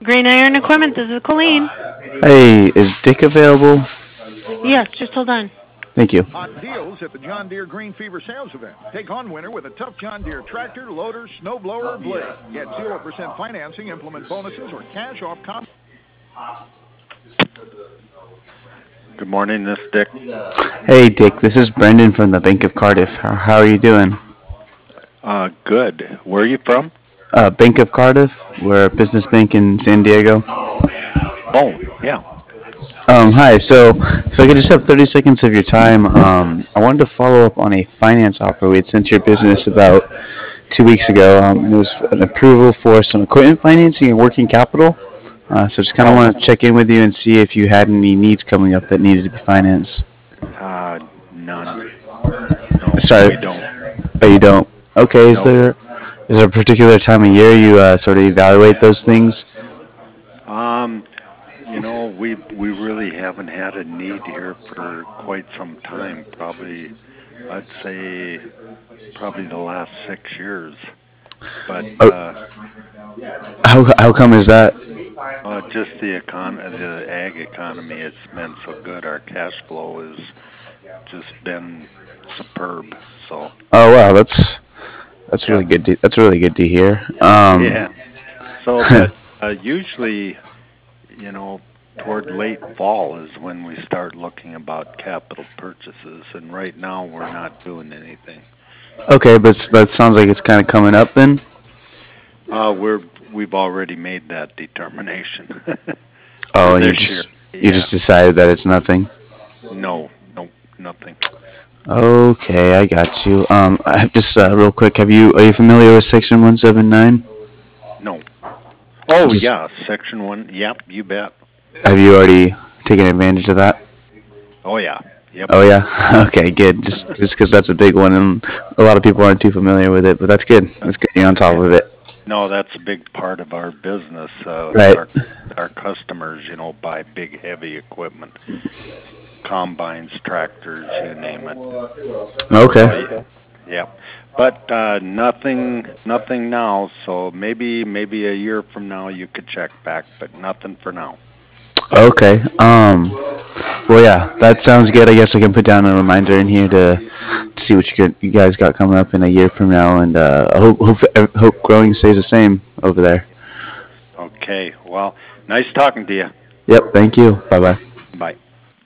Green Iron Equipment, this is Colleen. Hey, is Dick available? Yes, just hold on. Thank you. Hot deals at the John Deere Green Fever sales event. Take on winter with a tough John Deere tractor, loader, snowblower, or blade. Get 0% financing, implement bonuses, or cash off Good morning, this is Dick. Hey, Dick, this is Brendan from the Bank of Cardiff. How are you doing? Good. Where are you from? Bank of Cardiff. We're a business bank in San Diego. Oh, yeah. Hi. So, if I could just have 30 seconds of your time, I wanted to follow up on a finance offer we had sent your business about 2 weeks ago. It was an approval for some equipment financing and working capital. So, just kind of want to check in with you and see if you had any needs coming up that needed to be financed. None. Sorry. We don't. Oh, you don't. Okay. Is Nope. there a particular time of year you sort of evaluate those things? We really haven't had a need here for quite some time. Probably, I'd say, probably the last 6 years. But How come is that? just the ag economy, it's been so good. Our cash flow has just been superb. So Oh wow, that's yeah, really good. That's really good to hear. yeah. So, but usually, you know, toward late fall is when we start looking about capital purchases, and right now we're not doing anything. Okay, but that sounds like it's kind of coming up then. We've already made that determination for Oh, and this year. you Yeah. just decided that it's nothing. No, nothing. Okay, I got you. I have just real quick. Are you familiar with Section 179? No. Oh Just yeah, Section 1. Yep, you bet. have you already taken advantage of that? Oh yeah. Yep. Oh yeah. Okay, good. Just because that's a big one, and a lot of people aren't too familiar with it, but that's good. That's good. You're on top Yeah. of it. No, that's a big part of our business. Right. Our customers, buy big heavy equipment, combines, tractors, you name it. Okay. So yeah, but nothing now. So maybe a year from now you could check back, but nothing for now. Okay. Well, yeah, that sounds good. I guess I can put down a reminder in here to see what you guys got coming up in a year from now, and I hope growing stays the same over there. Okay. Well, nice talking to you. Yep. Thank you. Bye bye. Bye.